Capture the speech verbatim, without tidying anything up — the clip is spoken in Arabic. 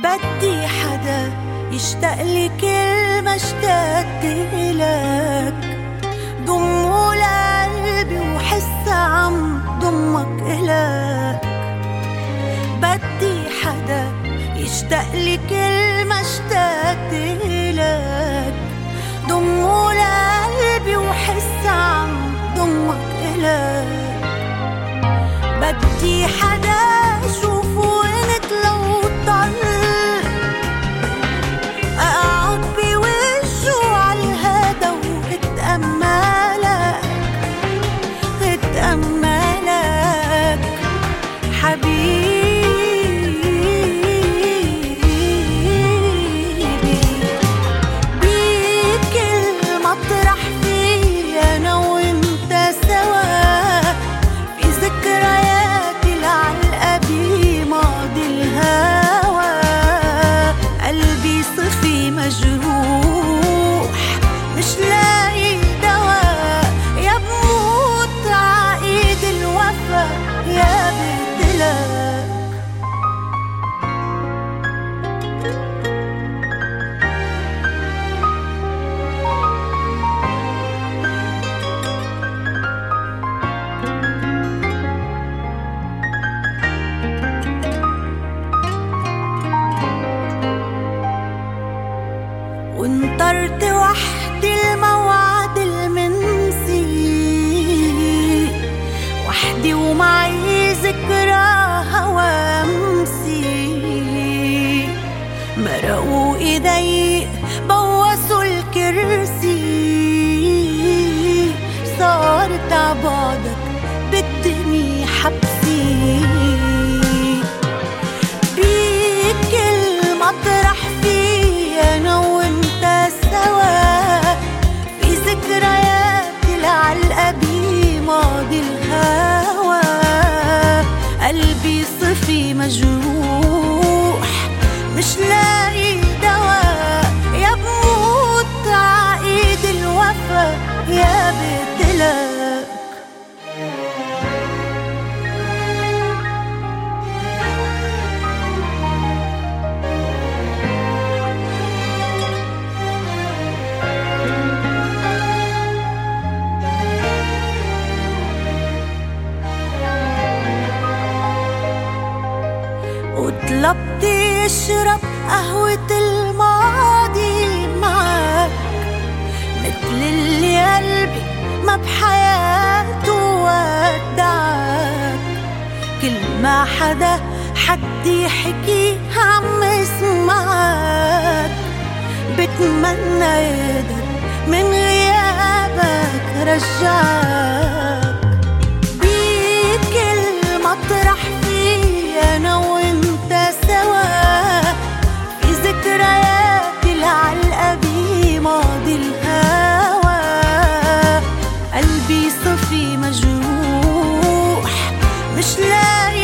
بدي حدا يشتاق لي كل ما اشتقت إلك، ضمه لقلبي وحس عم ضمك إلك. بدي حدا يشتاق لي كل ما اشتقت إلك، ضمه لقلبي وحس عم ضمك إلك. بدي حدا شوفه وانت لو طل اقعد بوجهه عالهدا واتأملك اتأملك حبيبي. بكل مطرح فيه انا وانت سوا، في ذكرياتي العلقة بماضي الهوى. قلبي صفي مجروح مش لاقي دواء، يا بموت عايد الوفا يا بدلك. وانطرت وحدي الموعد المنسي، وحدي ومعي ذكرى هوامسي. مرقوا ايدي بوسوا الكرسي، صارت عبادك بالدنيا حبسي. بكل مطرح فيه انا وانت سوا، في ذكرياتي العلقة بماضي الهوى. قلبي صفي مجروح مش لاقي دواء، يا بموت عايد الوفا يا بدلك. وطلبت اشرب قهوة الماضي معك، مثل اللي قلبي ما بحياته ودعك. كل ما حدا حدي حكي عم اسمعك، بتمنى يقدر من غيابك رجعك. بكل مطرح فيه انا وانت سوا، في ذكرياتي العلقة بماضي الهوى. قلبي صفي مجروح مش لاقي